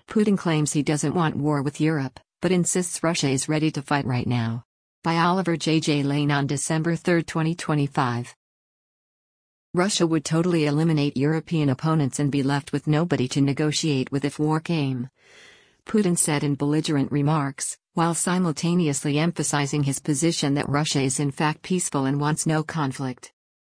Putin claims he doesn't want war with Europe, but insists Russia is ready to fight right now. By Oliver J. Lane on December 3, 2025. Russia would totally eliminate European opponents and be left with nobody to negotiate with if war came, Putin said in belligerent remarks, while simultaneously emphasizing his position that Russia is in fact peaceful and wants no conflict.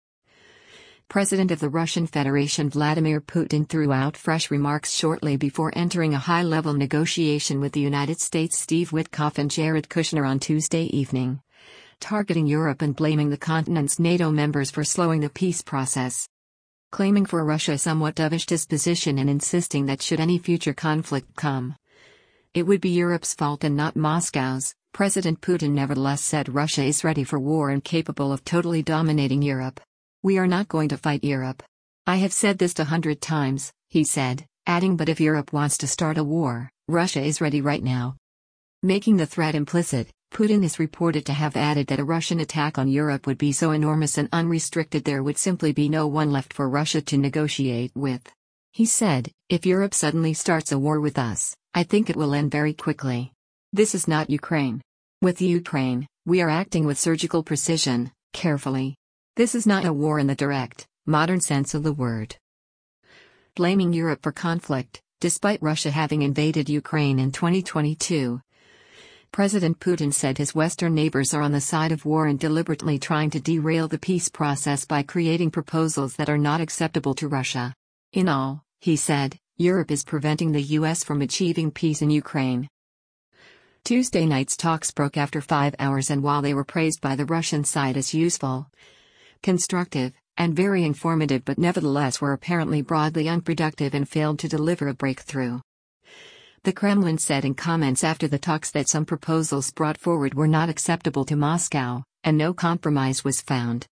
President of the Russian Federation Vladimir Putin threw out fresh remarks shortly before entering a high-level negotiation with the United States' Steve Witkoff and Jared Kushner on Tuesday evening, targeting Europe and blaming the continent's NATO members for slowing the peace process. Claiming for Russia a somewhat dovish disposition and insisting that should any future conflict come, it would be Europe's fault and not Moscow's, President Putin nevertheless said Russia is ready for war and capable of totally dominating Europe. We are not going to fight Europe. I have said this 100 times, he said, adding, but if Europe wants to start a war, Russia is ready right now. Making the threat implicit, Putin is reported to have added that a Russian attack on Europe would be so enormous and unrestricted there would simply be no one left for Russia to negotiate with. He said, if Europe suddenly starts a war with us, I think it will end very quickly. This is not Ukraine. With Ukraine, we are acting with surgical precision, carefully. This is not a war in the direct, modern sense of the word. Blaming Europe for conflict, despite Russia having invaded Ukraine in 2022. President Putin said his Western neighbors are on the side of war and deliberately trying to derail the peace process by creating proposals that are not acceptable to Russia. In all, he said, Europe is preventing the US from achieving peace in Ukraine. Tuesday night's talks broke after 5 hours, and while they were praised by the Russian side as useful, constructive, and very informative, but nevertheless were apparently broadly unproductive and failed to deliver a breakthrough. The Kremlin said in comments after the talks that some proposals brought forward were not acceptable to Moscow, and no compromise was found.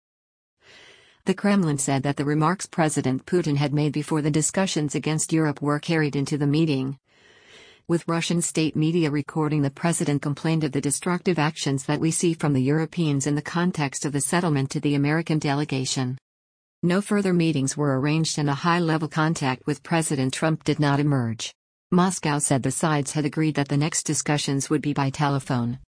The Kremlin said that the remarks President Putin had made before the discussions against Europe were carried into the meeting. With Russian state media recording, the president complained of the destructive actions that we see from the Europeans in the context of the settlement to the American delegation. No further meetings were arranged and a high-level contact with President Trump did not emerge. Moscow said the sides had agreed that the next discussions would be by telephone.